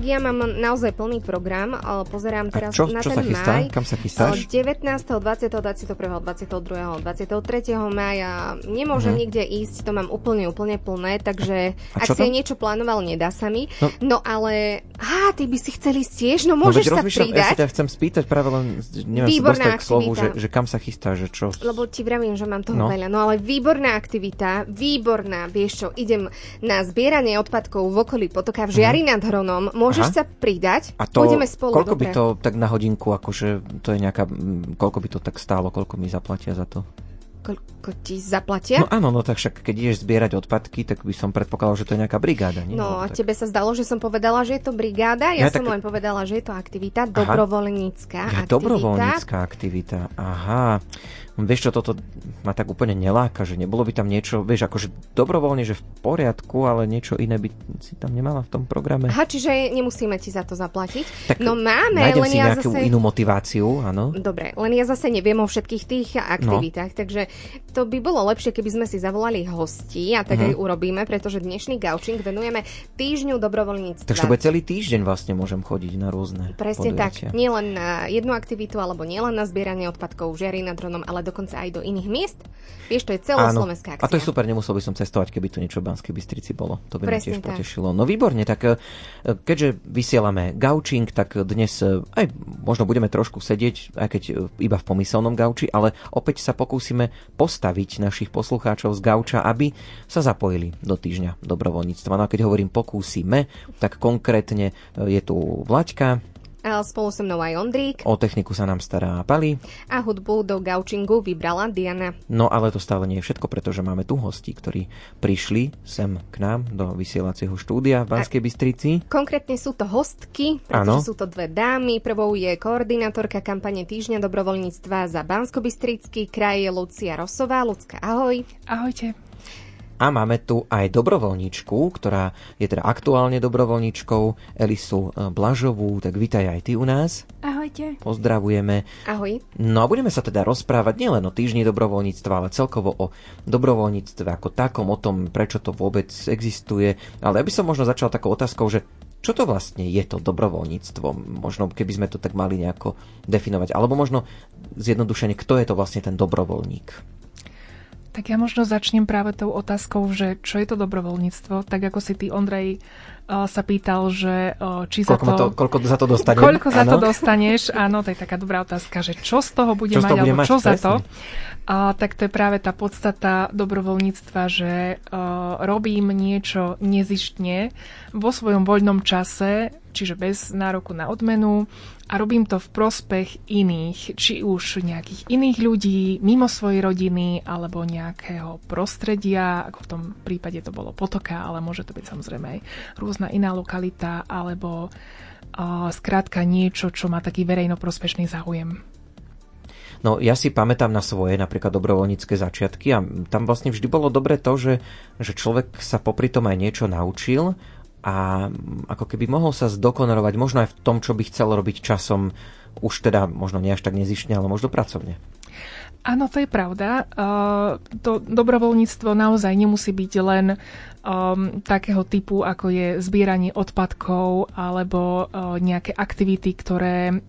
ja mám naozaj plný program. Pozerám teraz na čo ten sa chystá? máj. Kam sa chystáš? 19., 20., 21., 22., 23. mája nemôžem nikde ísť, to mám úplne plné, takže ak si niečo plánoval, nedá sa mi. No ale, ty by si chceli ísť tiež? No môžeš sa pridať. Ja sa ťa chcem spýtať práve len, neviem sa dostať k slovu, že kam sa chystáš, že čo? Lebo ti vravím, že mám toho veľa. No ale výborná aktivita, vieš čo, idem na zbieranie odpadkov v okolí potoka v Žiari nad Hronom. Môžeš sa pridať? A to, pôjdeme spolu. Koľko by to tak na hodinku, akože to je nejaká, koľko by to tak stálo, koľko mi zaplatia za to? Koľko ti zaplatia? No áno, tak však keď ideš zbierať odpadky, tak by som predpokladal, že to je nejaká brigáda, nie? No a tebe sa zdalo, že som povedala, že je to brigáda? Ja som len povedala, že je to aktivita, dobrovoľnícka aktivita. Dobrovoľnícka aktivita, aha. Vieš čo, toto ma tak úplne neláka, že nebolo by tam niečo, vieš, akože dobrovoľne, že v poriadku, ale niečo iné by si tam nemala v tom programe. Čiže nemusíme ti za to zaplatiť. Tak no máme, nájdem len si ja nejakú zase... inú motiváciu, áno. Dobre, len ja zase neviem o všetkých tých aktivitách, takže to by bolo lepšie, keby sme si zavolali hostí a tak aj urobíme, pretože dnešný gaučing venujeme týždňu dobrovoľníctva. Takže to bude celý týždeň vlastne môžem chodiť na rôzne Presne podujatia. Tak, nielen na jednu aktivitu, alebo nielen na zbieranie odpadkov v Žiari nad Hronom, ale dokonca aj do iných miest. Vieš, to je celoslovenská akcia. A to je super, nemusel by som cestovať, keby to niečo v Banskej Bystrici bolo. To by ma tiež tak potešilo. No výborne, tak keďže vysielame gaučing, tak dnes aj možno budeme trošku sedieť, aj keď iba v pomyselnom gauči, ale opäť sa pokúsime postaviť našich poslucháčov z gauča, aby sa zapojili do týždňa dobrovoľníctva. No a keď hovorím pokúsime, tak konkrétne je tu Vlaďka. A spolu so mnou aj Ondrík. O techniku sa nám stará Pali. A hudbu do gaučingu vybrala Diana. No ale to stále nie je všetko, pretože máme tu hostí, ktorí prišli sem k nám do vysielacieho štúdia v Banskej Bystrici. Konkrétne sú to hostky, pretože sú to dve dámy. Prvou je koordinátorka kampane Týždňa dobrovoľníctva za Banskobystrický kraj Lucia Rosová. Lucka, ahoj. Ahojte. A máme tu aj dobrovoľníčku, ktorá je teda aktuálne dobrovoľníčkou, Elisu Blažovú. Tak vítaj aj ty u nás. Ahojte. Pozdravujeme. Ahoj. No a budeme sa teda rozprávať nielen o týždni dobrovoľníctva, ale celkovo o dobrovoľníctve ako takom, o tom, prečo to vôbec existuje. Ale ja by som možno začal takou otázkou, že čo to vlastne je to dobrovoľníctvo? Možno keby sme to tak mali nejako definovať. Alebo možno zjednodušene, kto je to vlastne ten dobrovoľník? Tak ja možno začnem práve tou otázkou, že čo je to dobrovoľníctvo. Tak ako si ty, Ondrej, sa pýtal, že či koľko za to dostanem? Koľko za to dostaneš? Áno, to je taká dobrá otázka, že čo z toho bude mať, alebo čo za to. Tak to je práve tá podstata dobrovoľníctva, že robím niečo nezištne vo svojom voľnom čase, čiže bez nároku na odmenu, a robím to v prospech iných, či už nejakých iných ľudí, mimo svojej rodiny, alebo nejakého prostredia, ako v tom prípade to bolo potoka, ale môže to byť samozrejme aj rôzna iná lokalita, alebo skrátka niečo, čo má taký verejnoprospešný záujem. No ja si pamätám na svoje napríklad dobrovoľnícke začiatky a tam vlastne vždy bolo dobre to, že človek sa popri tom aj niečo naučil a ako keby mohol sa zdokonalovať možno aj v tom, čo by chcel robiť časom, už teda možno nie až tak nezištne, ale možno pracovne. Áno, to je pravda. To dobrovoľníctvo naozaj nemusí byť len takého typu, ako je zbieranie odpadkov alebo nejaké aktivity, ktoré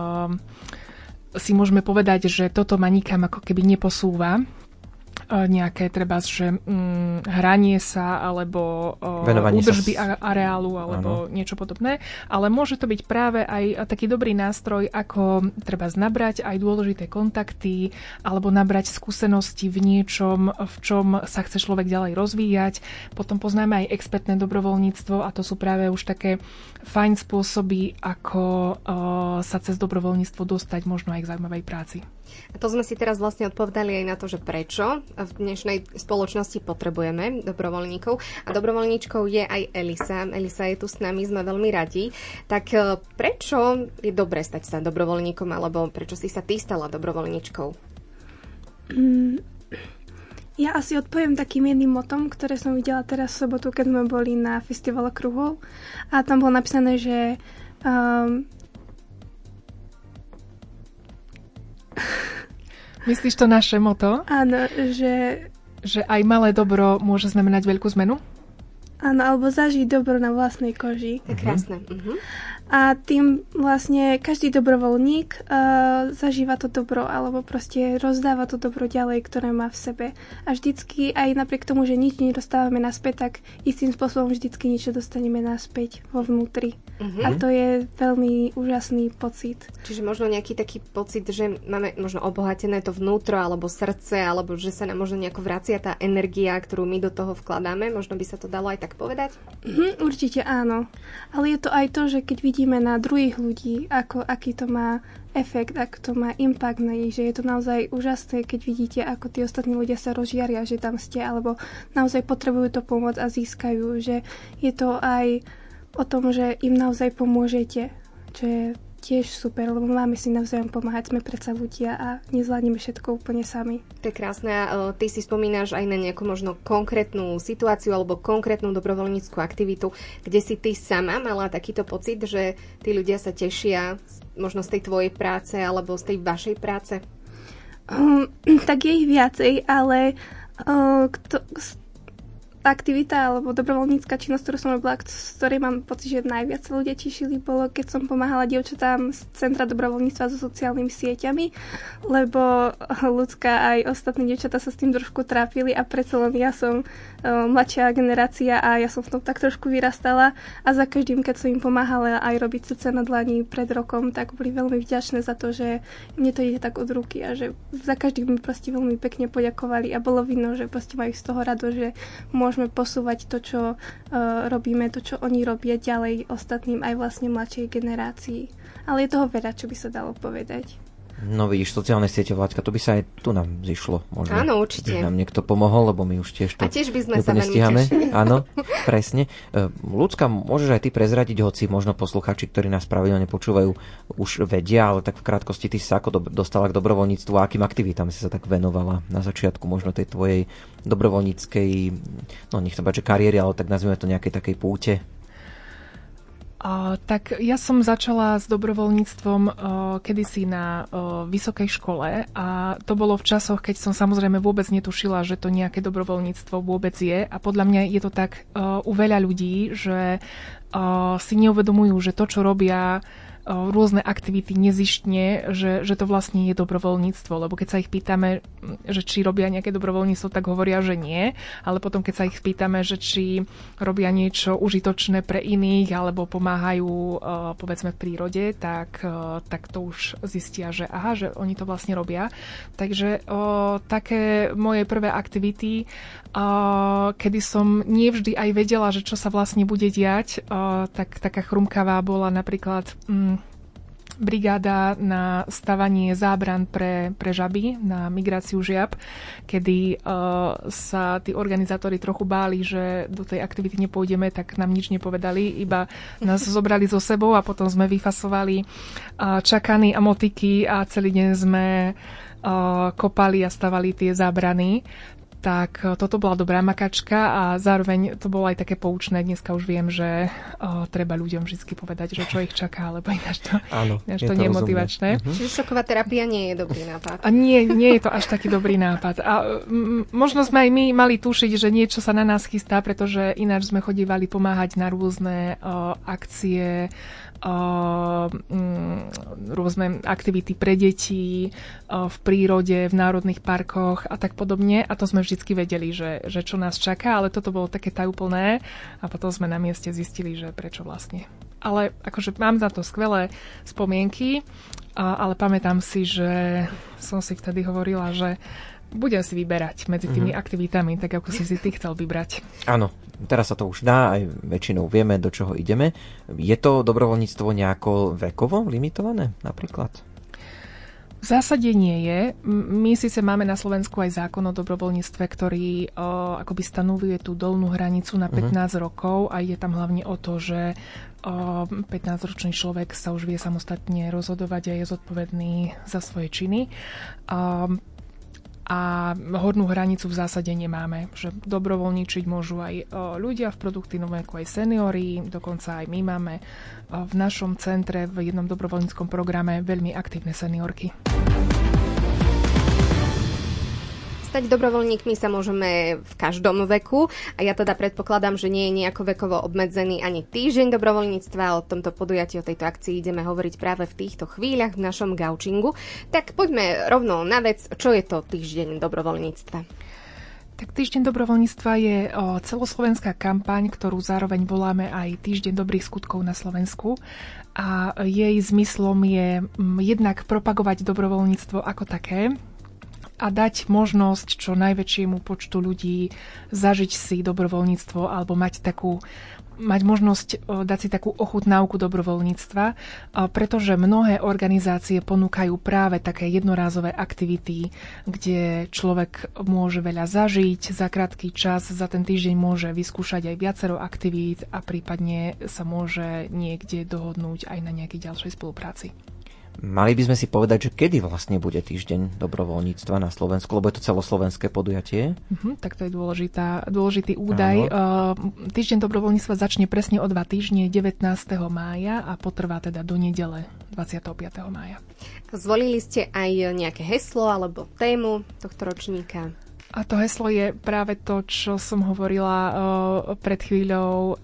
si môžeme povedať, že toto ma nikam ako keby neposúva. Nejaké treba, že hranie sa alebo údržby areálu alebo niečo podobné, ale môže to byť práve aj taký dobrý nástroj, ako treba nabrať aj dôležité kontakty alebo nabrať skúsenosti v niečom, v čom sa chce človek ďalej rozvíjať. Potom poznáme aj expertné dobrovoľníctvo a to sú práve už také fajn spôsoby, ako sa cez dobrovoľníctvo dostať možno aj k zaujímavej práci. A to sme si teraz vlastne odpovedali aj na to, že prečo v dnešnej spoločnosti potrebujeme dobrovoľníkov. A dobrovoľníčkou je aj Elisa. Elisa je tu s nami, sme veľmi radi. Tak prečo je dobré stať sa dobrovoľníkom, alebo prečo si sa ty stala dobrovoľníčkou? Ja asi odpoviem takým jedným motom, ktoré som videla teraz v sobotu, keď sme boli na festivale Kruhov. A tam bolo napísané, že myslíš to naše moto? Áno, že aj malé dobro môže znamenať veľkú zmenu? Áno, alebo zažiť dobro na vlastnej koži. To je krásne. A tým vlastne každý dobrovoľník zažíva to dobro alebo proste rozdáva to dobro ďalej, ktoré má v sebe. A vždycky, aj napriek tomu, že nič nedostávame naspäť, tak istým spôsobom vždycky niečo dostaneme naspäť vo vnútri. A to je veľmi úžasný pocit. Čiže možno nejaký taký pocit, že máme možno obohatené to vnútro alebo srdce, alebo že sa nám možno nejako vracia tá energia, ktorú my do toho vkladáme. Možno by sa to dalo aj tak povedať? Určite áno. Ale je to aj to, že keď vidíme na druhých ľudí, aký to má efekt, ako to má impact na nich, že je to naozaj úžasné, keď vidíte, ako tí ostatní ľudia sa rozžiaria, že tam ste, alebo naozaj potrebujú to pomôcť a získajú, že je to aj o tom, že im naozaj pomôžete, čo je tiež super, lebo máme si navzájom pomáhať, sme predsa ľudia a nezvládneme všetko úplne sami. To je krásne a ty si spomínaš aj na nejakú možno konkrétnu situáciu alebo konkrétnu dobrovoľníckú aktivitu, kde si ty sama mala takýto pocit, že tí ľudia sa tešia možno z tej tvojej práce alebo z tej vašej práce? Tak je ich viacej, ale aktivita alebo dobrovoľnícka činnosť, ktorú som robila, z ktorej mám pocit, že najviac ľudia tešili, bolo, keď som pomáhala dievčatám z Centra dobrovoľníctva so sociálnymi sieťami, lebo ľudská aj ostatní dievčatá sa s tým trošku trápili a predsa len ja som mladšia generácia a ja som v tom tak trošku vyrastala a za každým, keď som im pomáhala aj robiť srdce na dlani pred rokom, tak boli veľmi vďačné za to, že mne to ide tak od ruky a že za každým mi proste veľmi pekne poďakovali a bolo vidno, že proste majú z toho rado, že môžeme posúvať to, čo robíme, to, čo oni robia ďalej ostatným aj vlastne mladšej generácii. Ale je toho veľa, čo by sa dalo povedať. No vidíš, sociálne siete, Vláďka, to by sa aj tu nám zišlo. Možno. Áno, určite. Že nám niekto pomohol, lebo my už tiež to a tiež by sme sa veľmi stíhame. tešili. Áno, presne. Ľudská, môžeš aj ty prezradiť, hoci možno posluchači, ktorí nás pravidelne počúvajú, už vedia, ale tak v krátkosti ty sa ako dostala k dobrovoľníctvu a akým aktivitám si sa tak venovala na začiatku možno tej tvojej dobrovoľníckej, no nechcem povedať, že kariéry, ale tak nazvime to nejakej takej púte. Tak ja som začala s dobrovoľníctvom kedysi na vysokej škole a to bolo v časoch, keď som samozrejme vôbec netušila, že to nejaké dobrovoľníctvo vôbec je a podľa mňa je to tak u veľa ľudí, že si neuvedomujú, že to, čo robia rôzne aktivity nezištne, že to vlastne je dobrovoľníctvo, lebo keď sa ich pýtame, že či robia nejaké dobrovoľníctvo, tak hovoria, že nie, ale potom keď sa ich pýtame, že či robia niečo užitočné pre iných alebo pomáhajú povedzme v prírode, tak to už zistia, že aha, že oni to vlastne robia. Takže také moje prvé aktivity, kedy som nevždy aj vedela, že čo sa vlastne bude diať, tak taká chrumkavá bola napríklad brigáda na stavanie zábran pre žaby, na migráciu žiab, kedy sa tí organizátori trochu báli, že do tej aktivity nepôjdeme, tak nám nič nepovedali, iba nás zobrali so sebou a potom sme vyfasovali čakany a motiky a celý deň sme kopali a stavali tie zábrany. Tak toto bola dobrá makačka a zároveň to bolo aj také poučné. Dneska už viem, že treba ľuďom vždy povedať, že čo ich čaká, lebo ináč to nie je motivačné. Čiže šoková terapia nie je dobrý nápad. A nie je to až taký dobrý nápad. A možno sme aj my mali tušiť, že niečo sa na nás chystá, pretože ináč sme chodívali pomáhať na rôzne akcie, rôzne aktivity pre deti v prírode, v národných parkoch a tak podobne. A to sme vždycky vedeli, že čo nás čaká, ale toto bolo také tajúplné a potom sme na mieste zistili, že prečo vlastne. Ale akože mám za to skvelé spomienky, ale pamätám si, že som si vtedy hovorila, že budem si vyberať medzi tými aktivitami, tak ako si ty chcel vybrať. Áno, teraz sa to už dá, aj väčšinou vieme, do čoho ideme. Je to dobrovoľníctvo nejako vekovo limitované napríklad? V zásade nie je. My síce máme na Slovensku aj zákon o dobrovoľníctve, ktorý akoby stanovuje tú dolnú hranicu na 15 rokov a ide tam hlavne o to, že 15-ročný človek sa už vie samostatne rozhodovať a je zodpovedný za svoje činy. A hornú hranicu v zásade nemáme, že dobrovoľníčiť môžu aj ľudia v produktívnom veku, aj seniori, dokonca aj my máme v našom centre v jednom dobrovoľníckom programe veľmi aktívne seniorky. Stať dobrovoľníkmi sa môžeme v každom veku a ja teda predpokladám, že nie je nejako vekovo obmedzený ani týždeň dobrovoľníctva. O tomto podujatí, o tejto akcii ideme hovoriť práve v týchto chvíľach v našom gaučingu. Tak poďme rovno na vec, čo je to týždeň dobrovoľníctva. Tak Týždeň dobrovoľníctva je celoslovenská kampaň, ktorú zároveň voláme aj Týždeň dobrých skutkov na Slovensku. A jej zmyslom je jednak propagovať dobrovoľníctvo ako také a dať možnosť čo najväčšiemu počtu ľudí zažiť si dobrovoľníctvo alebo mať možnosť dať si takú ochutnávku dobrovoľníctva, pretože mnohé organizácie ponúkajú práve také jednorázové aktivity, kde človek môže veľa zažiť za krátky čas, za ten týždeň môže vyskúšať aj viacero aktivít a prípadne sa môže niekde dohodnúť aj na nejakej ďalšej spolupráci. Mali by sme si povedať, že kedy vlastne bude Týždeň dobrovoľníctva na Slovensku, lebo je to celoslovenské podujatie. Tak to je dôležitý údaj. Týždeň dobrovoľníctva začne presne o 2 týždne 19. mája a potrvá teda do nedele 25. mája. Zvolili ste aj nejaké heslo alebo tému tohto ročníka? A to heslo je práve to, čo som hovorila pred chvíľou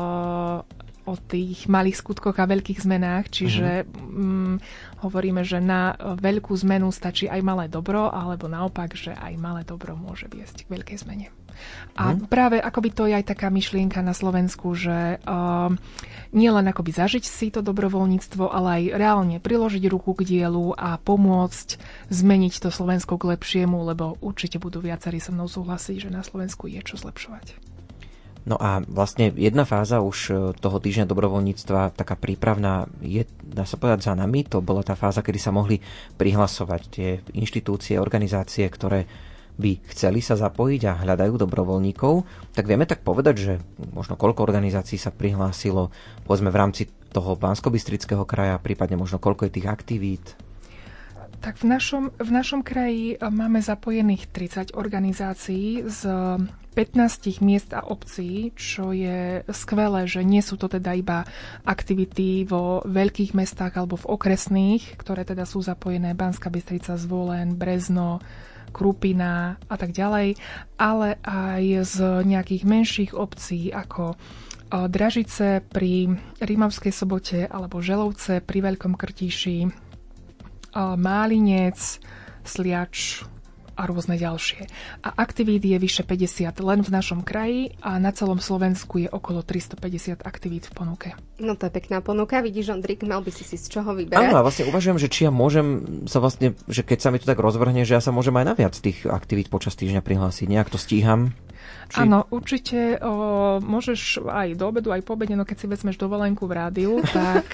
o tých malých skutkoch a veľkých zmenách, čiže hovoríme, že na veľkú zmenu stačí aj malé dobro, alebo naopak, že aj malé dobro môže viesť k veľkej zmene. A práve akoby to je aj taká myšlienka na Slovensku, že nie len akoby zažiť si to dobrovoľníctvo, ale aj reálne priložiť ruku k dielu a pomôcť zmeniť to Slovensko k lepšiemu, lebo určite budú viacerí so mnou súhlasiť, že na Slovensku je čo zlepšovať. No a vlastne jedna fáza už toho Týždňa dobrovoľníctva, taká prípravná, je, dá sa povedať, za nami. To bola tá fáza, kedy sa mohli prihlasovať tie inštitúcie, organizácie, ktoré by chceli sa zapojiť a hľadajú dobrovoľníkov. Tak vieme tak povedať, že možno koľko organizácií sa prihlásilo, povedzme v rámci toho Banskobystrického kraja, prípadne možno koľko je tých aktivít? Tak v našom kraji máme zapojených 30 organizácií z 15 miest a obcí, čo je skvelé, že nie sú to teda iba aktivity vo veľkých mestách alebo v okresných, ktoré teda sú zapojené Banská Bystrica, Zvolen, Brezno, Krupina a tak ďalej, ale aj z nejakých menších obcí ako Dražice pri Rímavskej Sobote alebo Želovce pri Veľkom Krtíši, Málinec, Sliač a rôzne ďalšie. A aktivít je vyše 50 len v našom kraji a na celom Slovensku je okolo 350 aktivít v ponuke. No to je pekná ponuka. Vidíš, Ondrik, mal by si z čoho vyberať? Áno, a vlastne uvažujem, že či ja môžem sa vlastne, že keď sa mi to tak rozvrhne, že ja sa môžem aj na viac tých aktivít počas týždňa prihlásiť. Nejak to stíham? Áno, určite môžeš aj do obedu, aj po obede, no keď si vezmeš dovolenku v rádiu, tak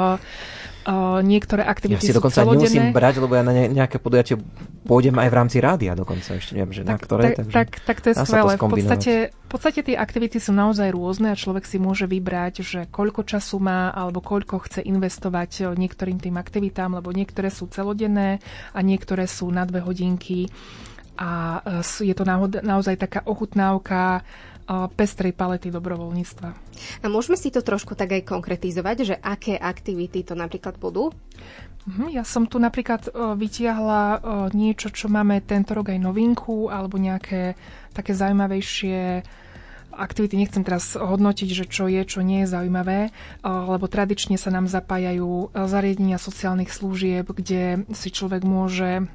niektoré aktivity sú celodenné. Ja si dokonca nemusím brať, lebo ja na nejaké podujatie pôjdem aj v rámci rádia dokonca, ešte neviem, že na ktoré. Tak to je skvelé. V podstate tie aktivity sú naozaj rôzne a človek si môže vybrať, že koľko času má alebo koľko chce investovať niektorým tým aktivitám, lebo niektoré sú celodenné a niektoré sú na 2 hodinky. A je to naozaj taká ochutnávka pestrej palety dobrovoľníctva. A môžeme si to trošku tak aj konkretizovať, že aké aktivity to napríklad budú? Ja som tu napríklad vytiahla niečo, čo máme tento rok aj novinku, alebo nejaké také zaujímavejšie aktivity. Nechcem teraz hodnotiť, že čo je, čo nie je zaujímavé, lebo tradične sa nám zapájajú zariadenia sociálnych služieb, kde si človek môže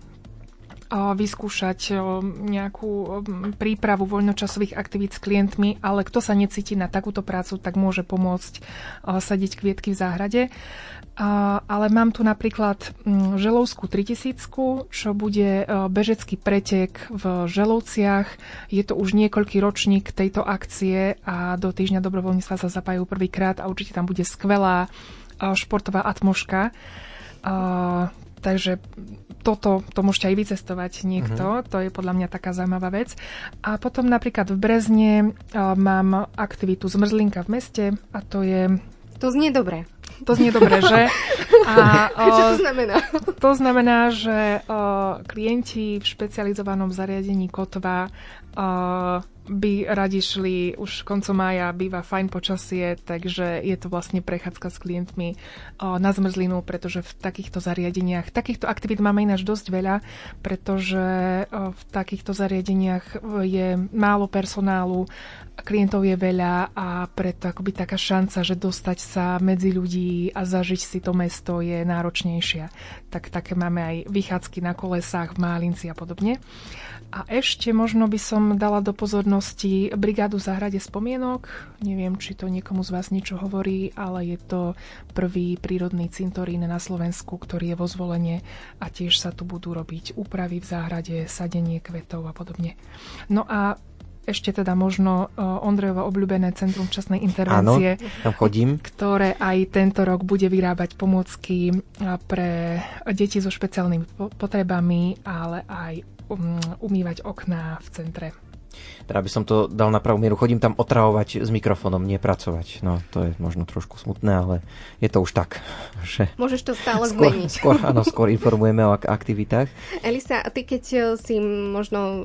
vyskúšať nejakú prípravu voľnočasových aktivít s klientmi, ale kto sa necíti na takúto prácu, tak môže pomôcť sadiť kvietky v záhrade. Ale mám tu napríklad Želovskú 3000, čo bude bežecký pretek v Želovciach. Je to už niekoľký ročník tejto akcie a do Týždňa dobrovoľníctva sa zapájajú prvýkrát a určite tam bude skvelá športová atmosféra. Takže to môžete aj vycestovať niekto, to je podľa mňa taká zaujímavá vec. A potom napríklad v Brezne mám aktivitu Zmrzlinka v meste a to je... To znie dobre. To znie dobre, že? Čo to znamená? To znamená, že klienti v špecializovanom zariadení Kotva by radi šli, už koncom mája býva fajn počasie, takže je to vlastne prechádzka s klientmi na zmrzlinu, pretože v takýchto zariadeniach, takýchto aktivít máme ináč dosť veľa, pretože v takýchto zariadeniach je málo personálu, klientov je veľa a preto akoby taká šanca, že dostať sa medzi ľudí a zažiť si to mesto je náročnejšia. Tak také máme aj vychádzky na kolesách v Málinci a podobne. A ešte možno by som dala do pozornosti brigádu v záhrade spomienok. Neviem, či to niekomu z vás niečo hovorí, ale je to prvý prírodný cintorín na Slovensku, ktorý je vo Zvolenie a tiež sa tu budú robiť úpravy v záhrade, sadenie kvetov a podobne. No a ešte teda možno Ondrejovo obľúbené Centrum včasnej intervencie, áno, tam chodím, ktoré aj tento rok bude vyrábať pomôcky pre deti so špeciálnymi potrebami, ale aj umývať okná v centre. Teda by som to dal na pravú mieru. Chodím tam otravovať s mikrofónom, nie pracovať. No, to je možno trošku smutné, ale je to už tak. Že môžeš to stále zmeniť. Skôr informujeme o aktivitách. Elisa, a ty keď si možno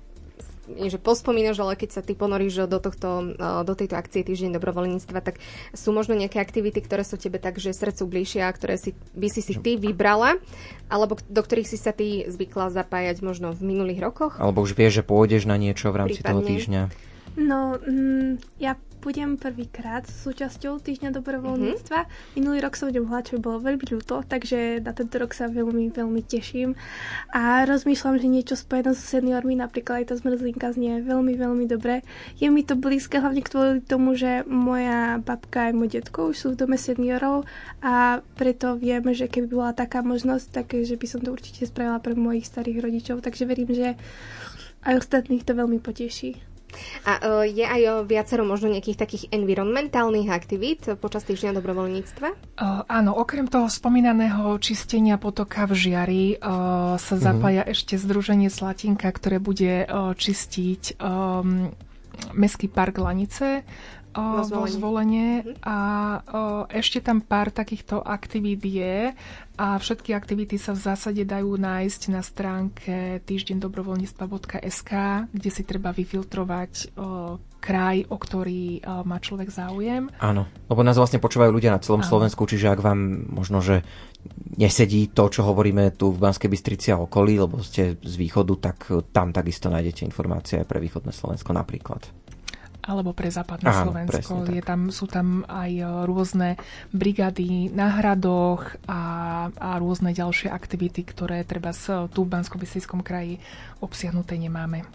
že pospomínaš, ale keď sa ty ponoríš do tejto akcie Týždeň dobrovoľníctva, tak sú možno nejaké aktivity, ktoré sú tebe tak, že srdcu bližšie a ktoré by si ty vybrala, alebo do ktorých si sa ty zvykla zapájať možno v minulých rokoch? Alebo už vieš, že pôjdeš na niečo v rámci toho týždňa? No, ja budem prvýkrát súčasťou Týždňa dobrovoľníctva. Minulý rok som nemohla, čo by bolo veľmi ľúto, takže na tento rok sa veľmi, veľmi teším. A rozmýšľam, že niečo spojené so seniormi, napríklad aj tá zmrzlinka znie veľmi, veľmi dobre. Je mi to blízke, hlavne kvôli tomu, že moja babka aj môj detko už sú v dome seniorov a preto viem, že keby bola taká možnosť, takže by som to určite spravila pre mojich starých rodičov, takže verím, že aj ostatných to veľmi poteší. A je aj viacero možno nejakých takých environmentálnych aktivít počas Týždňa dobrovoľníctva? Áno, okrem toho spomínaného čistenia potoka v Žiari sa zapája ešte Združenie Slatinka, ktoré bude čistiť Mestský park Lanice vo Zvolenie a ešte tam pár takýchto aktivít je a všetky aktivity sa v zásade dajú nájsť na stránke týždeňdobrovoľníctva.sk, kde si treba vyfiltrovať kraj, o ktorý má človek záujem. Áno, lebo nás vlastne počúvajú ľudia na celom Slovensku, čiže ak vám možno, že nesedí to, čo hovoríme tu v Banskej Bystrici a okolí, lebo ste z východu, tak tam takisto nájdete informácie aj pre východné Slovensko napríklad. Alebo pre západné Slovensko. Sú tam aj rôzne brigády na hradoch a rôzne ďalšie aktivity, ktoré treba tu v Banskobystrickom kraji obsiahnuté nemáme.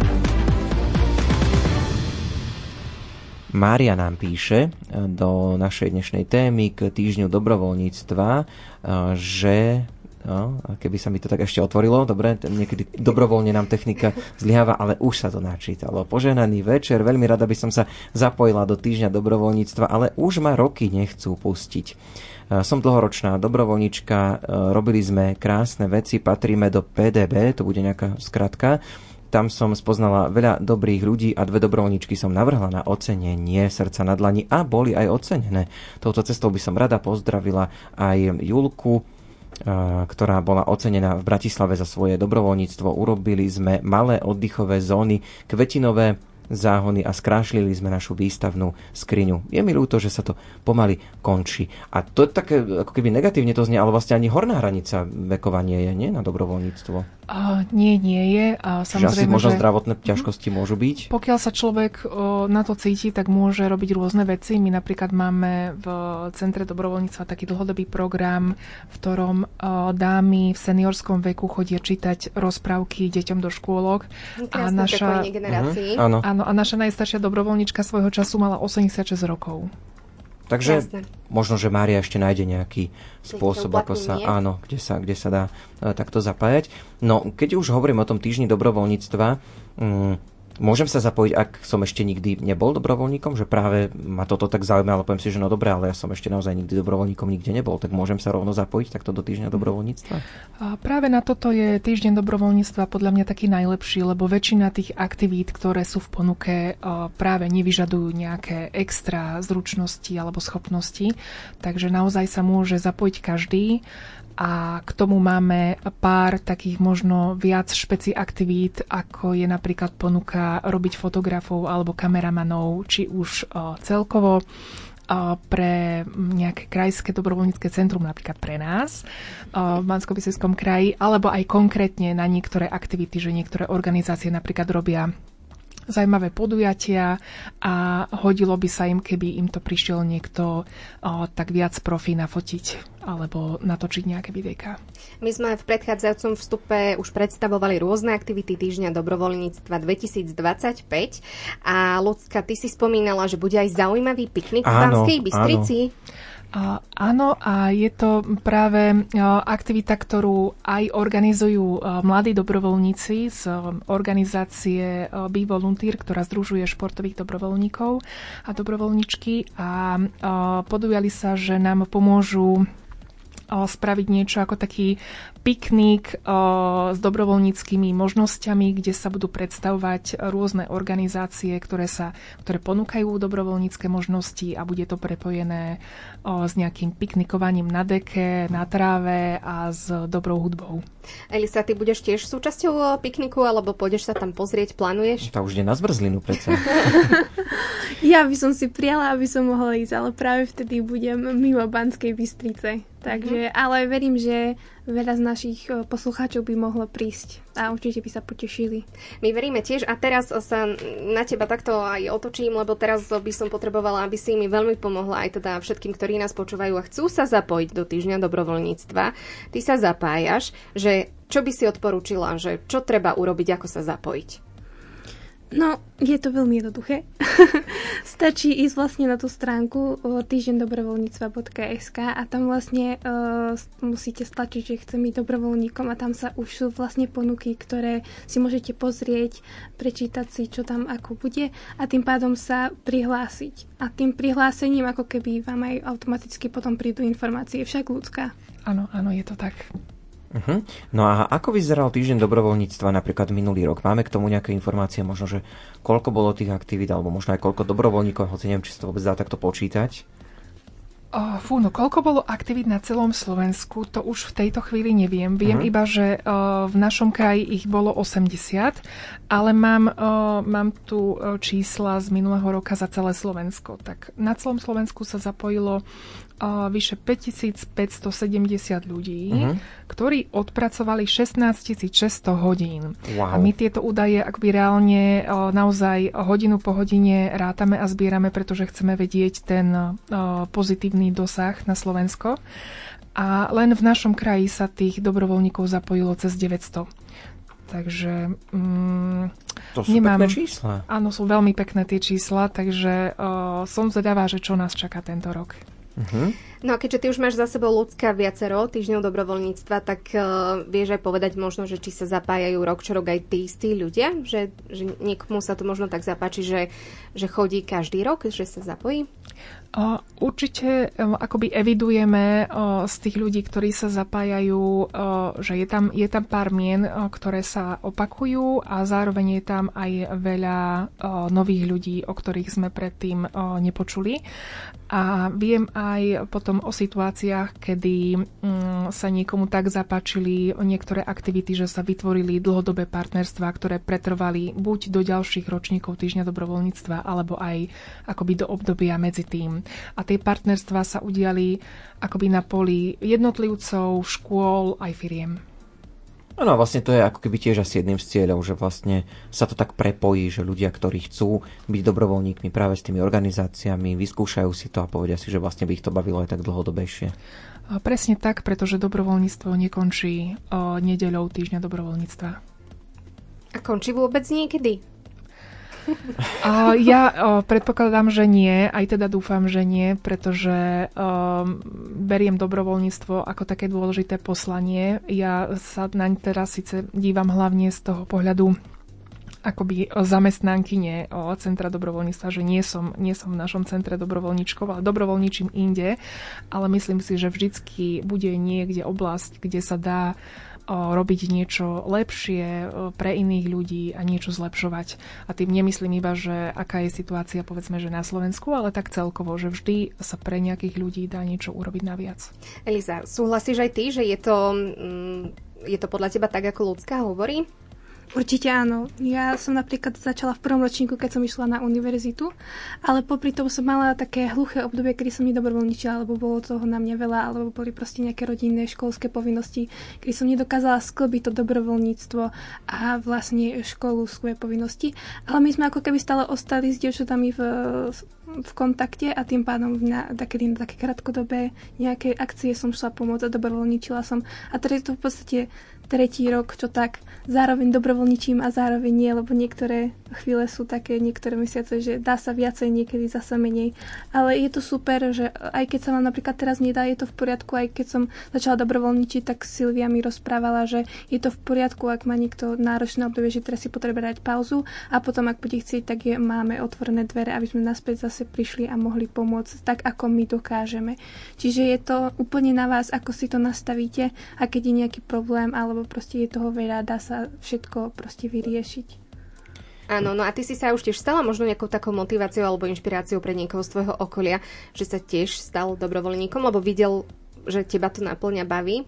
Mária nám píše do našej dnešnej témy k Týždňu dobrovoľníctva, že a keby sa mi to tak ešte otvorilo, dobre, niekedy dobrovoľne nám technika zlyháva, ale už sa to načítalo. Požehnaný večer, veľmi rada by som sa zapojila do Týždňa dobrovoľníctva, ale už ma roky nechcú pustiť. Som dlhoročná dobrovoľnička, robili sme krásne veci, patríme do PDB, to bude nejaká skratka. Tam som spoznala veľa dobrých ľudí a 2 dobrovoľníčky som navrhla na ocenenie Srdca na dlani a boli aj ocenené. Touto cestou by som rada pozdravila aj Julku, ktorá bola ocenená v Bratislave za svoje dobrovoľníctvo. Urobili sme malé oddychové zóny, kvetinové záhony a skrášlili sme našu výstavnú skriňu. Je mi ľúto, že sa to pomaly končí. A to je také, ako keby negatívne to znie, ale vlastne ani horná hranica vekovania je, nie? Na dobrovoľníctvo. Nie je. A samozrejme, že asi možno zdravotné ťažkosti môžu byť? Pokiaľ sa človek na to cíti, tak môže robiť rôzne veci. My napríklad máme v Centre dobrovoľníctva taký dlhodobý program, v ktorom dámy v seniorskom veku chodia čítať rozprávky deťom do škôlok. Krásne prepojenie generácií. Áno, a naša najstaršia dobrovoľníčka svojho času mala 86 rokov. Takže možno, že Mária ešte nájde nejaký spôsob, ako sa, kde sa dá takto zapájať. No, keď už hovorím o tom Týždni dobrovoľníctva, Môžem sa zapojiť, ak som ešte nikdy nebol dobrovoľníkom, že práve ma toto tak zaujíma, ale poviem si, že no dobré, ale ja som ešte naozaj nikdy dobrovoľníkom nikde nebol, tak môžem sa rovno zapojiť takto do týždňa dobrovoľníctva? A práve na toto je týždeň dobrovoľníctva podľa mňa taký najlepší, lebo väčšina tých aktivít, ktoré sú v ponuke, práve nevyžadujú nejaké extra zručnosti alebo schopnosti, takže naozaj sa môže zapojiť každý. A k tomu máme pár takých možno viac špeci aktivít, ako je napríklad ponuka robiť fotografov alebo kameramanov, či už celkovo pre nejaké krajské dobrovoľnícke centrum, napríklad pre nás v Banskobystrišskom kraji, alebo aj konkrétne na niektoré aktivity, že niektoré organizácie napríklad robia zaujímavé podujatia a hodilo by sa im, keby im to prišiel niekto tak viac profi nafotiť alebo natočiť nejaké videjka. My sme v predchádzajúcom vstupe už predstavovali rôzne aktivity týždňa dobrovoľníctva 2025 a Ľudská, ty si spomínala, že bude aj zaujímavý piknik v Banskej Bystrici. Áno, a je to práve aktivita, ktorú aj organizujú mladí dobrovoľníci z organizácie Be Volunteer, ktorá združuje športových dobrovoľníkov a dobrovoľníčky a podujali sa, že nám pomôžu spraviť niečo ako taký piknik s dobrovoľníckymi možnosťami, kde sa budú predstavovať rôzne organizácie, ktoré ponúkajú dobrovoľnícke možnosti a bude to prepojené s nejakým piknikovaním na deke, na tráve a s dobrou hudbou. Elisa, ty budeš tiež súčasťou pikniku, alebo pôjdeš sa tam pozrieť, plánuješ? To už ide na zmrzlinu predsa. Ja by som si prijala, aby som mohla ísť, ale práve vtedy budem mimo Banskej Bystrice. Takže, ale verím, že veľa z našich poslucháčov by mohlo prísť a určite by sa potešili. My veríme tiež a teraz sa na teba takto aj otočím, lebo teraz by som potrebovala, aby si mi veľmi pomohla aj teda všetkým, ktorí nás počúvajú a chcú sa zapojiť do týždňa dobrovoľníctva. Ty sa zapájaš, že čo by si odporúčila, že čo treba urobiť, ako sa zapojiť? No, je to veľmi jednoduché. Stačí ísť vlastne na tú stránku týždendobrovoľníctva.sk a tam vlastne musíte stlačiť, že chcem byť dobrovoľníkom a tam sa už sú vlastne ponuky, ktoré si môžete pozrieť, prečítať si, čo tam ako bude a tým pádom sa prihlásiť. A tým prihlásením ako keby vám aj automaticky potom prídu informácie. Však Ľudská. Áno, je to tak. Uh-huh. No a ako vyzeral týždeň dobrovoľníctva napríklad minulý rok? Máme k tomu nejaké informácie, možno, že koľko bolo tých aktivít, alebo možno aj koľko dobrovoľníkov, hoci neviem, či sa to vôbec dá takto počítať? Koľko bolo aktivít na celom Slovensku, to už v tejto chvíli neviem. Viem iba, že v našom kraji ich bolo 80, ale mám tu čísla z minulého roka za celé Slovensko. Tak na celom Slovensku sa zapojilo vyše 5570 ľudí, ktorí odpracovali 16 600 hodín. Wow. A my tieto údaje akoby reálne naozaj hodinu po hodine rátame a zbierame, pretože chceme vedieť ten pozitívny dosah na Slovensko. A len v našom kraji sa tých dobrovoľníkov zapojilo cez 900. Takže to sú pekné čísla. Áno, sú veľmi pekné tie čísla, takže som zvedavá, že čo nás čaká tento rok. No a keďže ty už máš za sebou Ľudská viacero týždňov dobrovoľníctva, tak vieš aj povedať možno, že či sa zapájajú rok čo rok aj tí istí ľudia? Že niekomu sa to možno tak zapáči, že chodí každý rok, že sa zapojí? Určite akoby evidujeme z tých ľudí, ktorí sa zapájajú, že je tam pár mien, ktoré sa opakujú a zároveň je tam aj veľa nových ľudí, o ktorých sme predtým nepočuli. A viem aj potom o situáciách, kedy sa niekomu tak zapáčili niektoré aktivity, že sa vytvorili dlhodobé partnerstvá, ktoré pretrvali buď do ďalších ročníkov týždňa dobrovoľníctva, alebo aj akoby do obdobia medzi tým. A tie partnerstvá sa udiali akoby na poli jednotlivcov, škôl aj firiem. No a vlastne to je ako keby tiež asi jedným z cieľov, že vlastne sa to tak prepojí, že ľudia, ktorí chcú byť dobrovoľníkmi práve s tými organizáciami, vyskúšajú si to a povedia si, že vlastne by ich to bavilo aj tak dlhodobejšie. Presne tak, pretože dobrovoľníctvo nekončí nedeľou týždňa dobrovoľníctva. A končí vôbec niekedy? Ja predpokladám, že nie, aj teda dúfam, že nie, pretože beriem dobrovoľníctvo ako také dôležité poslanie. Ja sa naň teraz síce dívam hlavne z toho pohľadu akoby zamestnankyne Centra dobrovoľníctva, že nie som v našom centre dobrovoľníčkov, ale dobrovoľníčim inde, ale myslím si, že vždycky bude niekde oblasť, kde sa dá robiť niečo lepšie pre iných ľudí a niečo zlepšovať. A tým nemyslím iba, že aká je situácia, povedzme, že na Slovensku, ale tak celkovo, že vždy sa pre nejakých ľudí dá niečo urobiť naviac. Eliza, súhlasíš aj ty, že je to podľa teba tak, ako ľudská hovorí? Určite áno. Ja som napríklad začala v prvom ročníku, keď som išla na univerzitu, ale popri tom som mala také hluché obdobie, kedy som nedobrovoľničila, alebo bolo toho na mňa veľa, alebo boli proste nejaké rodinné, školské povinnosti, kedy som nedokázala sklbiť to dobrovoľníctvo a vlastne školu, svoje povinnosti. Ale my sme ako keby stále ostali s dievčatami v kontakte a tým pádom na také krátkodobé nejaké akcie som šla pomôcť a dobrovoľničila som. A teraz je to v podstate tretí rok, čo tak zároveň dobrovoľničím a zároveň nie, lebo niektoré chvíle sú také, niektoré mesiace, že dá sa viacej, niekedy zasa menej. Ale je to super, že aj keď sa vám napríklad teraz nedá, je to v poriadku, aj keď som začala dobrovoľničiť, tak Silvia mi rozprávala, že je to v poriadku, ak má niekto náročné obdobie, že teraz si potrebuje dať pauzu a potom, ak bude chcieť, tak máme otvorené dvere, aby sme naspäť zase prišli a mohli pomôcť tak, ako my dokážeme. Čiže je to úplne na vás, ako si to nastavíte a keď je nejaký problém alebo proste je toho veľa, dá sa všetko proste vyriešiť. Áno, no a ty si sa už tiež stala možno nejakou takou motiváciou alebo inšpiráciou pre niekoho z tvojho okolia, že sa tiež stal dobrovoľníkom, lebo videl, že teba to naplňa, baví?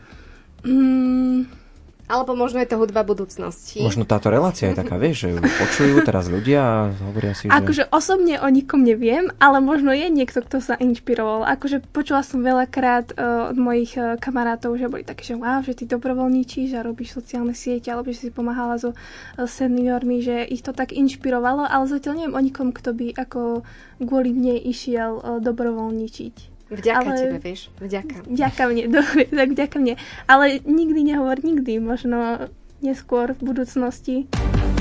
Alebo možno je to hudba budúcnosti. Možno táto relácia je taká, vieš, že ju počujú teraz ľudia a hovoria si, že... Akože osobne o nikom neviem, ale možno je niekto, kto sa inšpiroval. Akože počula som veľakrát od mojich kamarátov, že boli také, že wow, že ty dobrovoľníčiš a robíš sociálne siete, alebo že si pomáhala so seniormi, že ich to tak inšpirovalo, ale zatiaľ neviem o nikom, kto by ako kvôli mne išiel dobrovoľníčiť. Vďaka tebe, vieš? Vďaka mne, dobre, tak vďaka mne. Ale nikdy nehovor nikdy, možno neskôr v budúcnosti.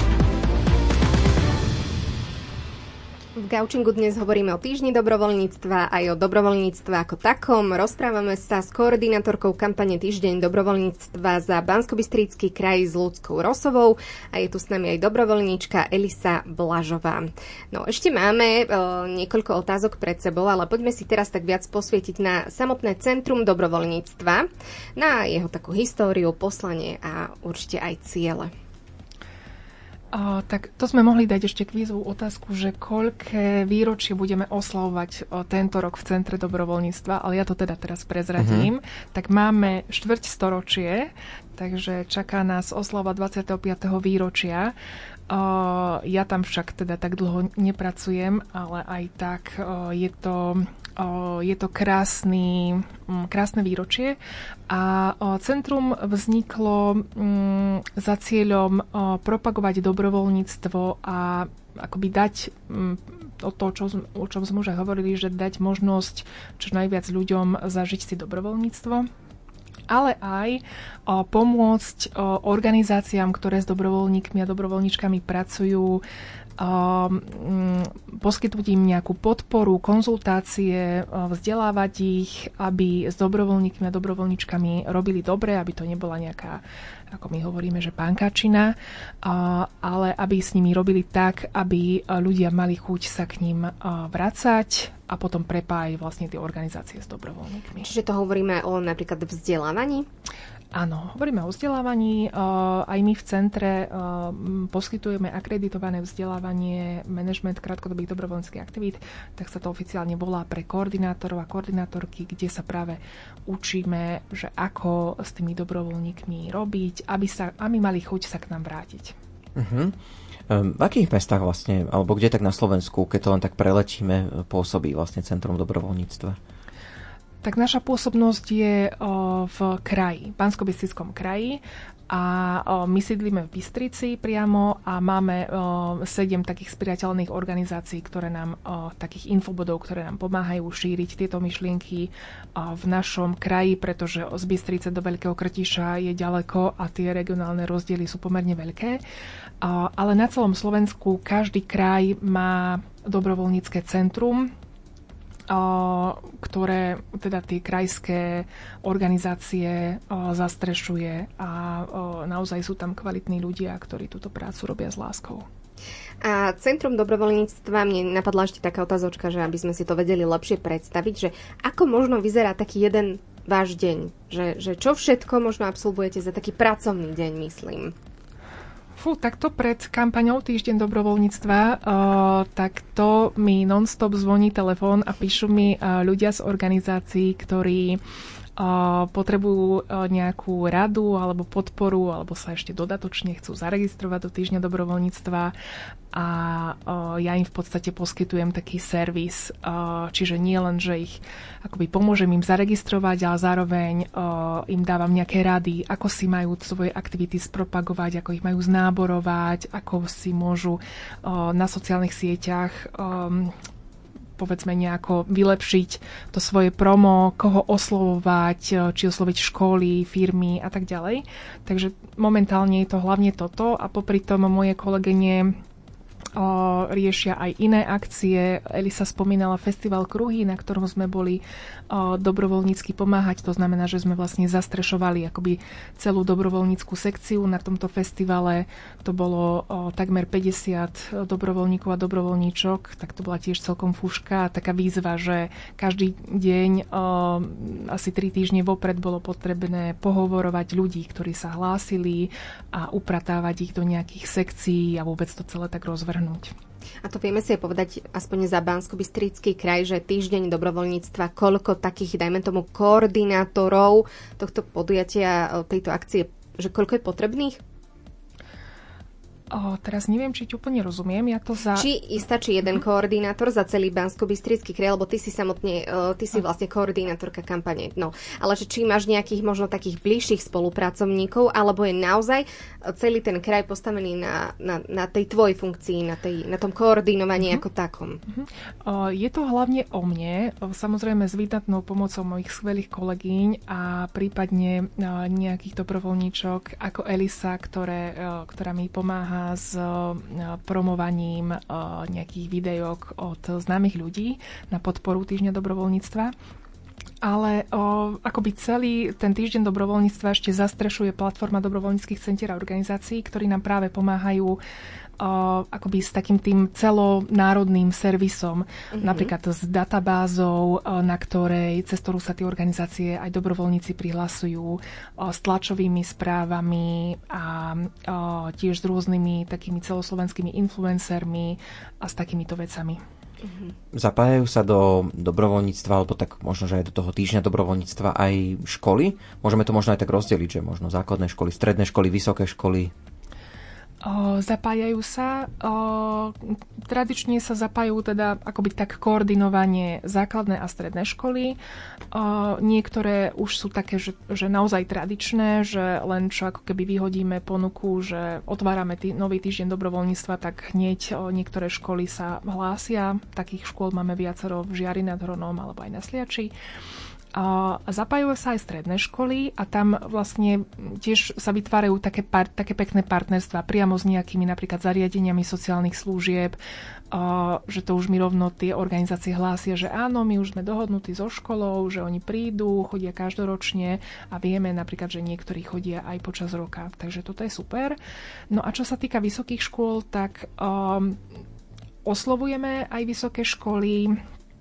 V Gaučingu dnes hovoríme o týždni dobrovoľníctva aj o dobrovoľníctve ako takom. Rozprávame sa s koordinátorkou kampane Týždeň dobrovoľníctva za Banskobystrický kraj s Ľudskou Rosovou a je tu s nami aj dobrovoľníčka Elisa Blažová. No ešte máme niekoľko otázok pred sebou, ale poďme si teraz tak viac posvietiť na samotné centrum dobrovoľníctva, na jeho takú históriu, poslanie a určite aj ciele. Tak to sme mohli dať ešte kvízovú otázku, že koľké výročie budeme oslavovať tento rok v Centre dobrovoľníctva, ale ja to teda teraz prezradím. Tak máme štvrťstoročie, takže čaká nás oslava 25. výročia. Ja tam však teda tak dlho nepracujem, ale aj tak je to krásne výročie a centrum vzniklo za cieľom propagovať dobrovoľníctvo a akoby dať o čom sme už aj hovorili, že dať možnosť čo najviac ľuďom zažiť si dobrovoľníctvo, ale aj pomôcť organizáciám, ktoré s dobrovoľníkmi a dobrovoľníčkami pracujú, poskytnúť im nejakú podporu, konzultácie, vzdelávať ich, aby s dobrovoľníkmi a dobrovoľníčkami robili dobre, aby to nebola nejaká, ako my hovoríme, že pánkačina, ale aby s nimi robili tak, aby ľudia mali chuť sa k ním vracať a potom prepájať vlastne tie organizácie s dobrovoľníkmi. Čiže to hovoríme o napríklad vzdelávaní? Áno, hovoríme o vzdelávaní. Aj my v centre poskytujeme akreditované vzdelávanie manažment krátkodobých dobrovoľníckych aktivít, tak sa to oficiálne volá pre koordinátorov a koordinátorky, kde sa práve učíme, že ako s tými dobrovoľníkmi robiť, aby mali chuť sa k nám vrátiť. V akých mestách vlastne, alebo kde tak na Slovensku, keď to len tak preletíme, pôsobí vlastne Centrum dobrovoľníctva? Tak naša pôsobnosť je v kraji, Banskobystrickom kraji a my sídlime v Bystrici priamo a máme 7 takých spriateľných organizácií, ktoré nám, takých infobodov, ktoré nám pomáhajú šíriť tieto myšlienky v našom kraji, pretože z Bystrice do Veľkého Krtiša je ďaleko a tie regionálne rozdiely sú pomerne veľké. Ale na celom Slovensku každý kraj má dobrovoľnícke centrum, ktoré teda tie krajské organizácie zastrešuje a naozaj sú tam kvalitní ľudia, ktorí túto prácu robia s láskou. A Centrum dobrovoľníctva, mne napadla ešte taká otázočka, že aby sme si to vedeli lepšie predstaviť, že ako možno vyzerá taký jeden váš deň? Že čo všetko možno absolvujete za taký pracovný deň, myslím? Takto pred kampaňou Týždeň dobrovoľníctva, takto mi non-stop zvoní telefón a píšu mi ľudia z organizácií, ktorí potrebujú nejakú radu alebo podporu, alebo sa ešte dodatočne chcú zaregistrovať do Týždňa dobrovoľníctva a ja im v podstate poskytujem taký servis, čiže nie len, že ich akoby pomôžem im zaregistrovať, ale zároveň im dávam nejaké rady, ako si majú svoje aktivity spropagovať, ako ich majú znáborovať, ako si môžu na sociálnych sieťach povedzme nejako vylepšiť to svoje promo, koho oslovovať, či osloviť školy, firmy a tak ďalej. Takže momentálne je to hlavne toto a popri tom moje kolegyne riešia aj iné akcie. Elisa spomínala festival Kruhy, na ktorom sme boli dobrovoľnícky pomáhať. To znamená, že sme vlastne zastrešovali akoby celú dobrovoľníckú sekciu na tomto festivale. To bolo takmer 50 dobrovoľníkov a dobrovoľníčok, tak to bola tiež celkom fúška. Taká výzva, že každý deň asi 3 týždne vopred bolo potrebné pohovorovať ľudí, ktorí sa hlásili a upratávať ich do nejakých sekcií a vôbec to celé tak rozvrhnúť. A to vieme si aj povedať aspoň za Banskobystrický kraj, že Týždeň dobrovoľníctva, koľko takých, dajme tomu, koordinátorov tohto podujatia, tejto akcie, že koľko je potrebných? Teraz neviem, či ti úplne rozumiem. Či stačí jeden koordinátor za celý Banskobystrický kraj, lebo ty si vlastne koordinátorka kampane. No, ale či máš nejakých možno takých bližších spolupracovníkov, alebo je naozaj celý ten kraj postavený na tej tvojej funkcii, na tom koordinovaní ako takom? Je to hlavne o mne, samozrejme s výdatnou pomocou mojich skvelých kolegyň a prípadne nejakých dobrovoľníčok ako Elisa, ktorá mi pomáha s promovaním nejakých videok od známych ľudí na podporu Týždňa dobrovoľníctva. Ale akoby celý ten Týždeň dobrovoľníctva ešte zastrešuje platforma dobrovoľníckych centier a organizácií, ktorí nám práve pomáhajú akoby s takým tým celonárodným servisom, napríklad s databázou, cez ktorú sa tie organizácie aj dobrovoľníci prihlasujú, s tlačovými správami a tiež s rôznymi takými celoslovenskými influencermi a s takýmito vecami. Zapájajú sa do dobrovoľníctva, alebo tak možno, že aj do toho Týždňa dobrovoľníctva aj školy? Môžeme to možno aj tak rozdeliť, že možno základné školy, stredné školy, vysoké školy? Zapájajú sa. Tradične sa zapájajú teda akoby tak koordinovanie základné a stredné školy. Niektoré už sú také, že naozaj tradičné, že len čo ako keby vyhodíme ponuku, že otvárame nový Týždeň dobrovoľníctva, tak hneď niektoré školy sa hlásia. Takých škôl máme viacero v Žiari nad Hronom alebo aj na Sliači. Zapájajú sa aj stredné školy a tam vlastne tiež sa vytvárajú také pekné partnerstvá priamo s nejakými napríklad zariadeniami sociálnych služieb, že to už mi rovno tie organizácie hlásia, že áno, my už sme dohodnutí so školou, že oni prídu, chodia každoročne a vieme napríklad, že niektorí chodia aj počas roka. Takže toto je super. No a čo sa týka vysokých škôl, tak oslovujeme aj vysoké školy.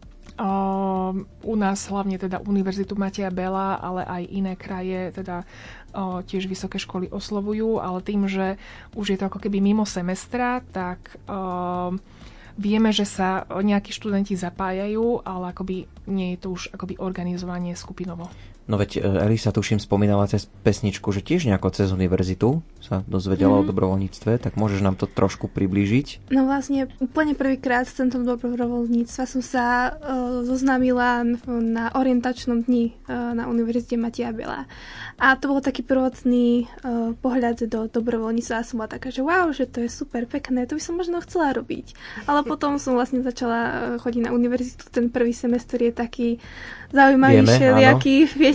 U nás hlavne teda Univerzitu Mateja Bela, ale aj iné kraje teda tiež vysoké školy oslovujú, ale tým, že už je to ako keby mimo semestra, tak vieme, že sa nejakí študenti zapájajú, ale akoby nie je to už akoby organizovanie skupinovo. No veď Elisa, tuším, spomínala cez pesničku, že tiež nejako cez univerzitu sa dozvedela o dobrovoľníctve, tak môžeš nám to trošku priblížiť? No vlastne úplne prvýkrát s Centrom dobrovoľníctva som sa zoznámila na orientačnom dni na Univerzite Mateja Bela. A to bol taký prvotný pohľad do dobrovoľníctva a som bola taká, že wow, že to je super pekné, to by som možno chcela robiť. Ale potom som vlastne začala chodiť na univerzitu, ten prvý semester je taký zaujímavý, všelijaký, viete,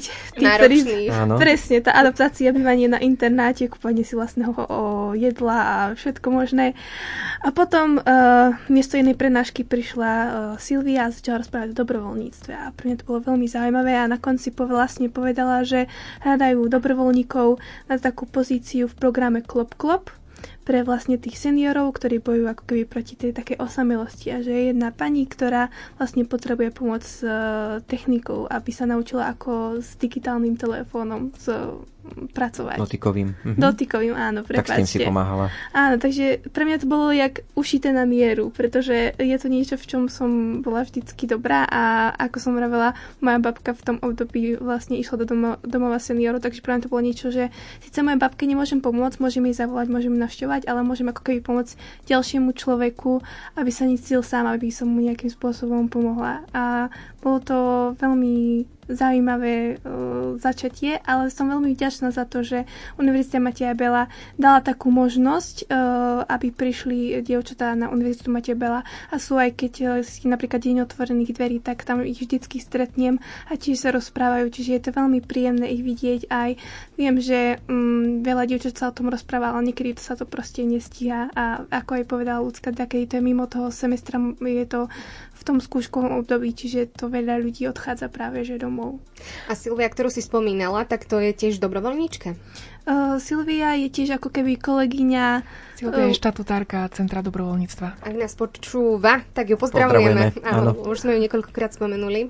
keď tí, ktorí... Presne, tá adaptácia, bývanie na internáte, kúpanie si vlastného jedla a všetko možné. A potom miesto jednej prednášky prišla Silvia a začala rozprávať o dobrovoľníctve. A pre mňa to bolo veľmi zaujímavé a na konci povedala, že hľadajú dobrovoľníkov na takú pozíciu v programe Klop Klop pre vlastne tých seniorov, ktorí bojujú ako keby proti tej takej osamelosti a že je jedna pani, ktorá vlastne potrebuje pomoc s technikou, aby sa naučila ako s digitálnym telefónom pracovať. Dotykovým, áno, prepáčte. Tak s tým si pomáhala. Áno, takže pre mňa to bolo jak ušité na mieru, pretože je to niečo, v čom som bola vždycky dobrá a ako som vravela, moja babka v tom období vlastne išla do domova seniorov, takže pre mňa to bolo niečo, že síce mojej babke nemôžem pomôcť, môžem jej zavolať, môžem navštevovať, ale môžem ako keby pomôcť ďalšiemu človeku, aby sa necítil sám, aby som mu nejakým spôsobom pomohla. A bolo to veľmi zaujímavé začatie, ale som veľmi vďačná za to, že Univerzita Mateja Bela dala takú možnosť, aby prišli dievčatá na Univerzitu Mateja Bela a sú aj keď si napríklad deň otvorených dverí, tak tam ich vždycky stretnem a tiež sa rozprávajú, čiže je to veľmi príjemné ich vidieť aj. Viem, že veľa dievčat sa o tom rozpráva, ale niekedy sa to proste nestíha a ako aj povedala Ľudská, takedy to je mimo toho semestra, je to v tom skúškovom období, čiže to veľa ľudí odchádza práve že domov. A Silvia, ktorú si spomínala, tak to je tiež dobrovoľníčka? Silvia je tiež ako keby kolegyňa. Silvia je štatutárka Centra dobrovoľníctva. Ak nás počúva, tak ju pozdravujeme. Áno, už sme ju niekoľkokrát spomenuli.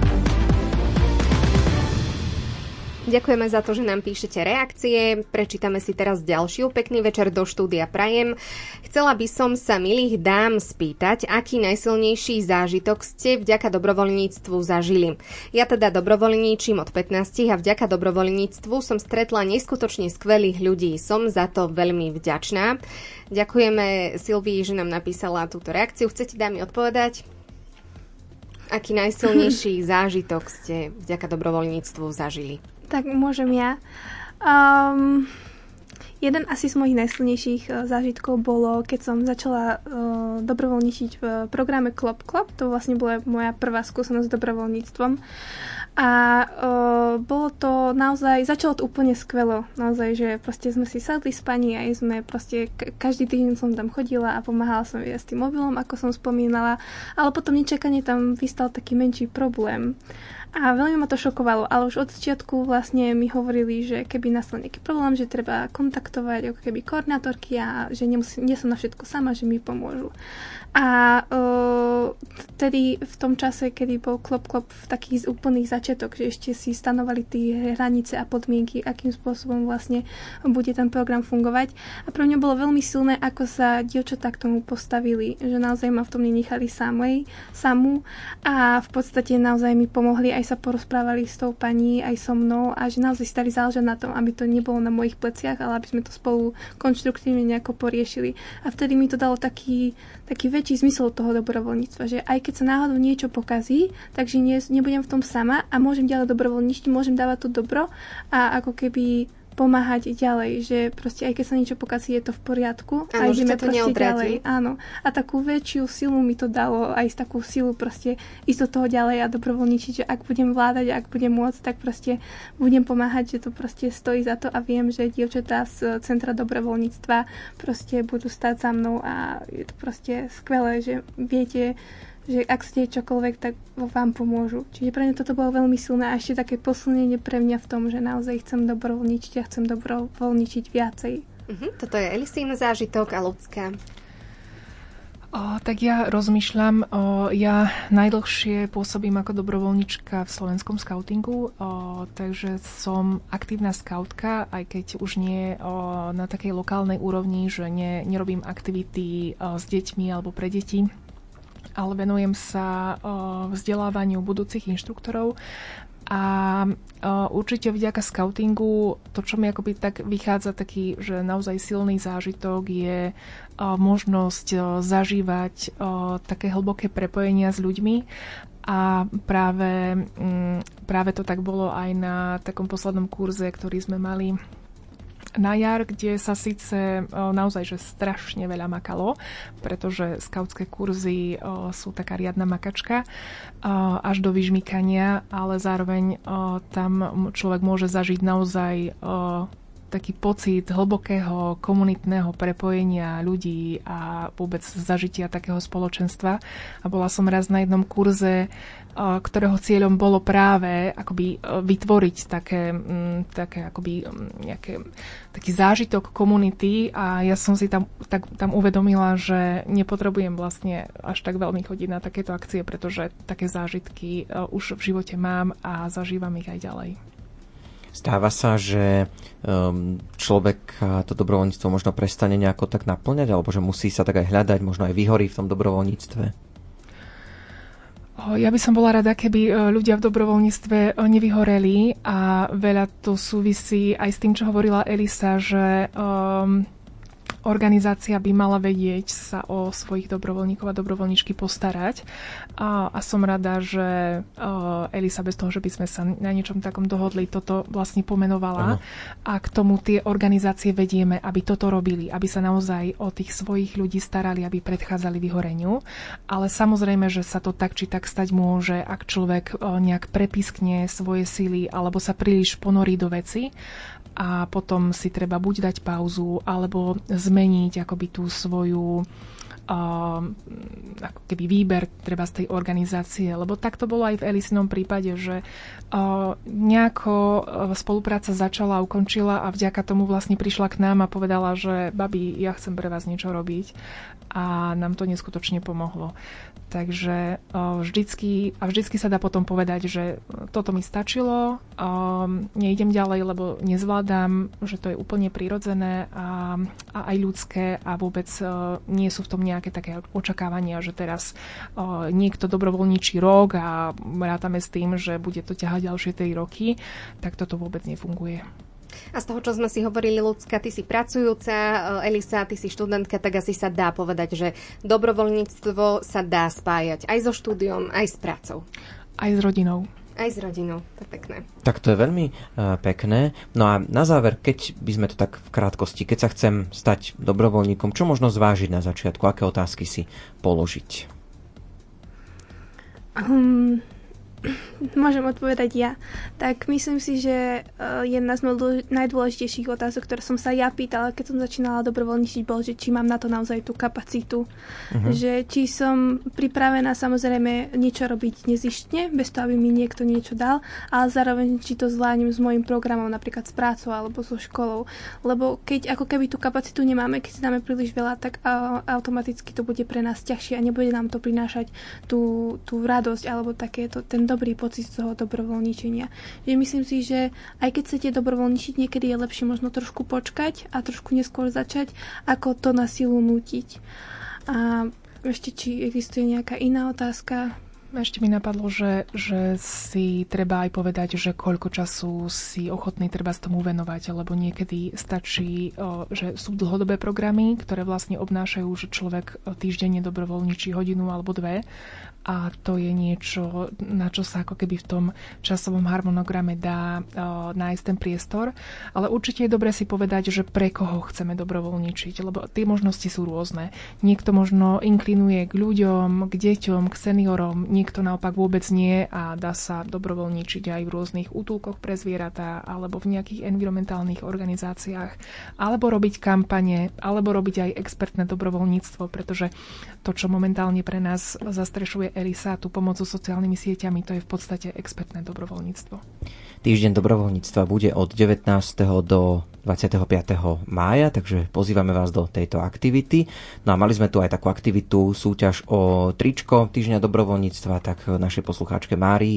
Ďakujeme za to, že nám píšete reakcie. Prečítame si teraz ďalšiu. Pekný večer do štúdia prajem. Chcela by som sa milých dám spýtať, aký najsilnejší zážitok ste vďaka dobrovoľníctvu zažili. Ja teda dobrovoľníčim od 15 a vďaka dobrovoľníctvu som stretla neskutočne skvelých ľudí. Som za to veľmi vďačná. Ďakujeme Silvii, že nám napísala túto reakciu. Chcete, dámy, odpovedať? Aký najsilnejší zážitok ste vďaka dobrovoľníctvu zažili? Tak môžem ja. Jeden asi z mojich najsilnejších zážitkov bolo, keď som začala dobrovoľničiť v programe Klop Klop. To vlastne bola moja prvá skúsenosť s dobrovoľníctvom. A bolo to naozaj, začalo to úplne skvelo. Naozaj, že proste sme si sadli s pani a sme proste, každý týždeň som tam chodila a pomáhala som jej s tým mobilom, ako som spomínala. Ale potom nečakane tam vystal taký menší problém. A veľmi ma to šokovalo, ale už od začiatku vlastne mi hovorili, že keby nastal nejaký problém, že treba kontaktovať ako keby koordinátorky a že nie som na všetko sama, že mi pomôžu. A tedy v tom čase, kedy bol Klop Klop v takých úplných začiatok, že ešte si stanovali tie hranice a podmienky, akým spôsobom vlastne bude ten program fungovať. A pre mňa bolo veľmi silné, ako sa dievčatá k tomu postavili, že naozaj ma v tom nenechali samú a v podstate naozaj mi pomohli, aj sa porozprávali s tou pani, aj so mnou a že naozaj stali záležať na tom, aby to nebolo na mojich pleciach, ale aby sme to spolu konštruktívne nejako poriešili. A vtedy mi to dalo taký väčší zmysel toho dobrovoľníctva, že aj keď sa náhodou niečo pokazí, takže nebudem v tom sama a môžem ďalej dobrovoľničiť, môžem dávať to dobro a ako keby pomáhať ďalej, že proste aj keď sa niečo pokazí, je to v poriadku a ideme proste ďalej. Áno. A takú väčšiu silu mi to dalo, aj takú silu proste ísť do toho ďalej a dobrovoľničiť, že ak budem vládať, ak budem môcť, tak proste budem pomáhať, že to proste stojí za to a viem, že dievčatá z Centra dobrovoľníctva proste budú stáť za mnou a je to proste skvelé, že viete, že ak ste čokoľvek, tak vám pomôžu. Čiže pre mňa toto bolo veľmi silné a ešte také posilnenie pre mňa v tom, že naozaj chcem dobrovoľničiť a chcem dobrovoľničiť viacej. Toto je Elisín zážitok a Ľudská. Tak ja rozmýšľam, ja najdlhšie pôsobím ako dobrovoľnička v slovenskom skautingu, takže som aktívna skautka, aj keď už nie na takej lokálnej úrovni, že nerobím aktivity s deťmi alebo pre deti, ale venujem sa vzdelávaniu budúcich inštruktorov a určite vďaka skautingu to, čo mi akoby tak vychádza taký, že naozaj silný zážitok je možnosť zažívať také hlboké prepojenia s ľuďmi a práve to tak bolo aj na takom poslednom kurze, ktorý sme mali na jar, kde sa síce naozaj že strašne veľa makalo, pretože skautské kurzy sú taká riadna makačka až do vyžmykania, ale zároveň tam človek môže zažiť naozaj taký pocit hlbokého komunitného prepojenia ľudí a vôbec zažitia takého spoločenstva. A bola som raz na jednom kurze, ktorého cieľom bolo práve akoby vytvoriť taký zážitok komunity a ja som si tam uvedomila, že nepotrebujem vlastne až tak veľmi chodiť na takéto akcie, pretože také zážitky už v živote mám a zažívam ich aj ďalej. Stáva sa, že človek to dobrovoľníctvo možno prestane nejako tak naplňať, alebo že musí sa tak aj hľadať, možno aj vyhorí v tom dobrovoľníctve? Ja by som bola rada, keby ľudia v dobrovoľníctve nevyhoreli a veľa to súvisí aj s tým, čo hovorila Elisa, že organizácia by mala vedieť sa o svojich dobrovoľníkov a dobrovoľníčky postarať. A som rada, že Elisa bez toho, že by sme sa na niečom takom dohodli, toto vlastne pomenovala. Ano. A k tomu tie organizácie vedieme, aby toto robili, aby sa naozaj o tých svojich ľudí starali, aby predchádzali vyhoreniu. Ale samozrejme, že sa to tak či tak stať môže, ak človek nejak prepiskne svoje sily alebo sa príliš ponorí do veci. A potom si treba buď dať pauzu, alebo zmeniť akoby tú svoju ako keby výber treba z tej organizácie. Lebo tak to bolo aj v Elisinom prípade, že nejako spolupráca začala a ukončila a vďaka tomu vlastne prišla k nám a povedala, že babi, ja chcem pre vás niečo robiť. A nám to neskutočne pomohlo. Takže vždycky sa dá potom povedať, že toto mi stačilo, nejdem ďalej, lebo nezvládam, že to je úplne prirodzené a aj ľudské a vôbec nie sú v tom nejaké také očakávania, že teraz niekto dobrovoľníči rok a rátame s tým, že bude to ťahať ďalšie 3 roky, tak toto vôbec nefunguje. A z toho, čo sme si hovorili, Ľudská, ty si pracujúca, Elisa, ty si študentka, tak asi sa dá povedať, že dobrovoľníctvo sa dá spájať aj so štúdiom, aj s prácou. Aj s rodinou. Aj s rodinou, to je pekné. Tak to je veľmi pekné. No a na záver, keď by sme to tak v krátkosti, keď sa chcem stať dobrovoľníkom, čo možno zvážiť na začiatku, aké otázky si položiť? Môžem odpovedať ja. Tak myslím si, že jedna z najdôležitejších otázok, ktoré som sa ja pýtala, keď som začínala dobrovoľníčiť, bol, že či mám na to naozaj tú kapacitu. Že či som pripravená samozrejme niečo robiť nezištne, bez toho, aby mi niekto niečo dal, ale zároveň či to zvládnem s mojím programom, napríklad s prácou alebo so školou. Lebo keď ako keby tú kapacitu nemáme, keď si dáme príliš veľa, tak automaticky to bude pre nás ťažšie a nebude nám to prinášať tú radosť alebo takéto, ten dobrý pocit z toho dobrovoľníčenia. Že myslím si, že aj keď chcete dobrovoľníčiť, niekedy je lepšie možno trošku počkať a trošku neskôr začať, ako to na silu nútiť. A ešte, či existuje nejaká iná otázka? Ešte mi napadlo, že si treba aj povedať, že koľko času si ochotný treba s tomu venovať, lebo niekedy stačí, že sú dlhodobé programy, ktoré vlastne obnášajú, že človek týždenne dobrovoľníči hodinu alebo 2 a to je niečo, na čo sa ako keby v tom časovom harmonograme dá nájsť ten priestor. Ale určite je dobre si povedať, že pre koho chceme dobrovoľničiť, lebo tie možnosti sú rôzne. Niekto možno inklinuje k ľuďom, k deťom, k seniorom, niekto naopak vôbec nie a dá sa dobrovoľničiť aj v rôznych útulkoch pre zvieratá alebo v nejakých environmentálnych organizáciách, alebo robiť kampane, alebo robiť aj expertné dobrovoľníctvo, pretože to, čo momentálne pre nás zastrešuje Elisa, tú pomoc so sociálnymi sieťami, to je v podstate expertné dobrovoľníctvo. Týždeň dobrovoľníctva bude od 19. do 25. mája, takže pozývame vás do tejto aktivity. No a mali sme tu aj takú aktivitu, súťaž o tričko Týždňa dobrovoľníctva, tak našej poslucháčke Márii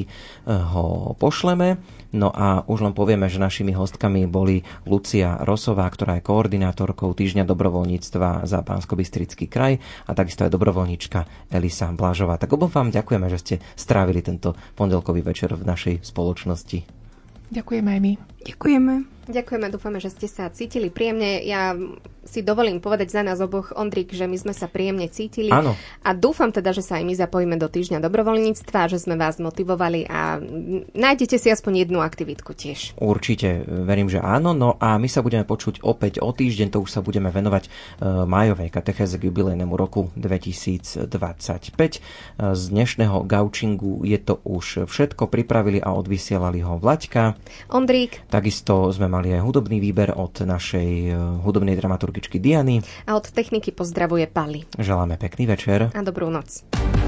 ho pošleme. No a už len povieme, že našimi hostkami boli Lucia Rosová, ktorá je koordinátorkou Týždňa dobrovoľníctva za Banskobystrický kraj a takisto aj dobrovoľníčka Elisa Blažová. Tak obom vám ďakujeme, že ste strávili tento pondelkový večer v našej spoločnosti. Ďakujeme aj my. Ďakujeme, dúfame, že ste sa cítili príjemne. Ja si dovolím povedať za nás oboch, Ondrík, že my sme sa príjemne cítili. Áno. A dúfam teda, že sa aj my zapojíme do týždňa dobrovoľníctva, že sme vás motivovali a nájdete si aspoň jednu aktivitku tiež. Určite, verím, že áno. No a my sa budeme počuť opäť o týždeň, to už sa budeme venovať májovej katechéze k jubilejnému roku 2025. Z dnešného gaučingu je to už všetko, pripravili a odvysielali ho Vlaďka. Ondrík. Takisto sme mali aj hudobný výber od našej hudobnej dramaturgičky Diany. A od techniky pozdravuje Pali. Želáme pekný večer. A dobrú noc.